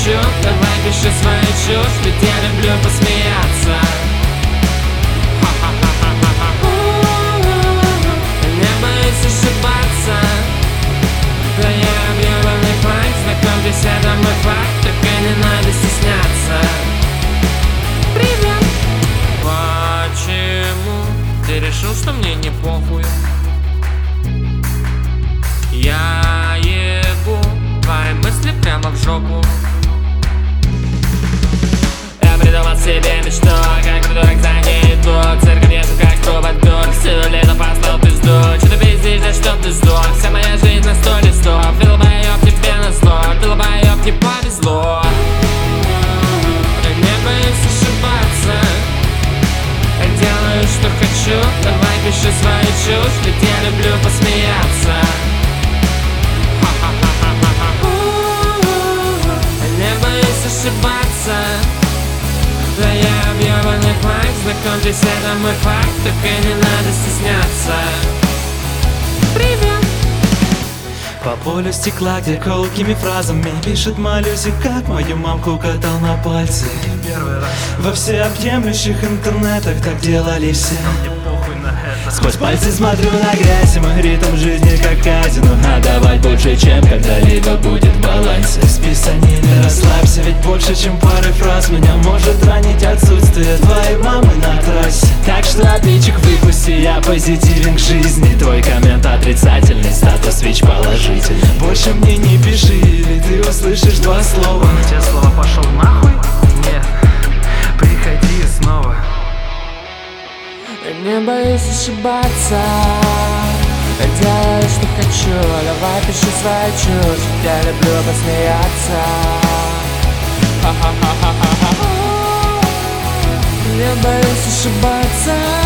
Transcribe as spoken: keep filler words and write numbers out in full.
хочу, давай пиши свою чушь, ведь я люблю посмеяться. Не боюсь ошибаться, да я объебанный флаг, знакомьтесь, это мой факт, только не надо стесняться. Привет! Почему ты решил, что мне не похуй? Я ебу твои мысли прямо в жопу. Я придумал себе мечту, как придурок за ней иду. Церковь езжу как трубадур, всю лето послал пизду. Че ты пиздишь, да чтоб ты сдох? Вся моя жизнь на сто листов. Ты долбоёб, тебе назло, ты долбоёб, тебе повезло. Я не боюсь ошибаться, я делаю, что хочу, давай пиши свою чушь, ведь я люблю посмеяться. Не боюсь ошибаться, да я объебанный флаг, знакомьтесь, это мой факт, только не надо стесняться. Привет! По полю стекла, где колкими фразами пишет малюсик, как мою мамку катал на пальцы. Во всеобъемлющих интернетах так делали все. Сквозь пальцы смотрю на грязь, и мой ритм жизни как казино. Отдавать больше, чем когда-либо будет в балансе. С писаниной расслабься, ведь больше, чем пары фраз меня может ранить отсутствие твоей мамы на трассе. Так что отличик выпусти, я позитивен к жизни. Твой коммент отрицательный, статус ВИЧ положительный. Больше мне не пиши, или ты услышишь два слова. Те слова пошел нахуй? Нет, приходи снова. Не боюсь ошибаться, я делаю, что хочу, давай пиши свою чушь, я люблю посмеяться. Не боюсь ошибаться.